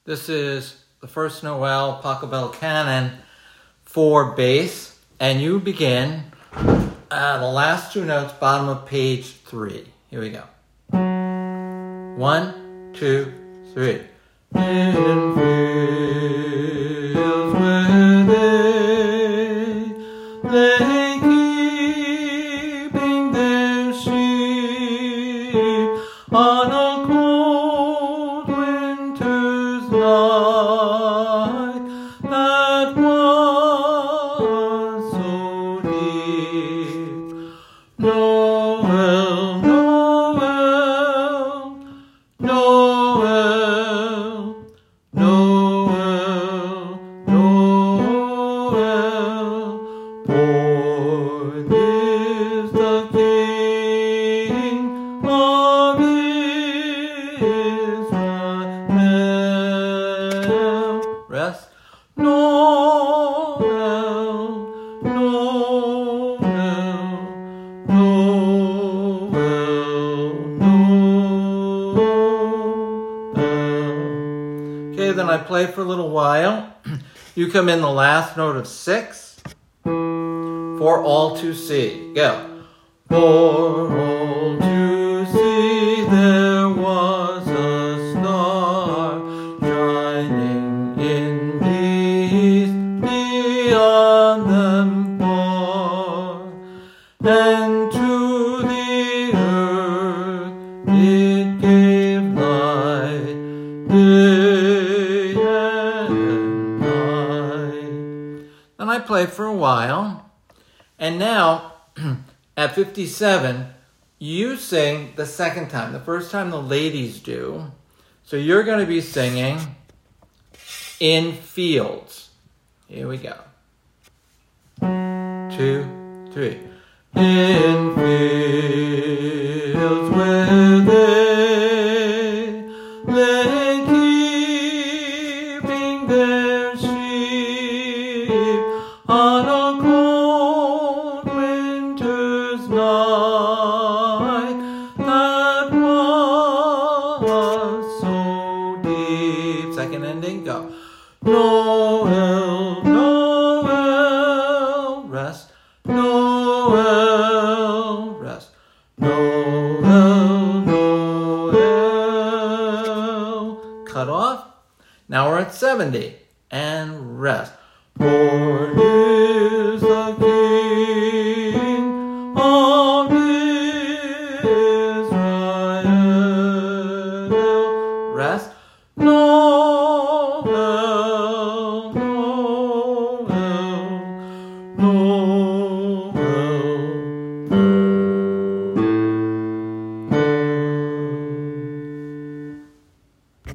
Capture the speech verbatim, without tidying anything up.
This is the first Noel Pachelbel canon for bass, and you begin uh, the last two notes, bottom of page three. Here we go. One, two, three. In fields where they lay keeping their sheep on a cold winter's night that was so deep. Noel, Noel, Noel, Noel, Noel, born is the King of Israel. Rest. Noel, Noel, Noel, Noel. Okay, then I play for a little while. You come in the last note of six for all to see. Go. For all to see there was a star shining in the east beyond them far, and to the earth it gave light day and night. Then I play for a while, and now at fifty-seven, you sing the second time. The first time the ladies do. So you're going to be singing In Fields. Here we go. Two, three. In fields where they lay keeping their sheep on a cold winter's night that was so deep. Second ending, go. Noel, Noel, rest. Noel, rest. Noel, Noel. Cut off. Now we're at seventy. And rest. Born is the King.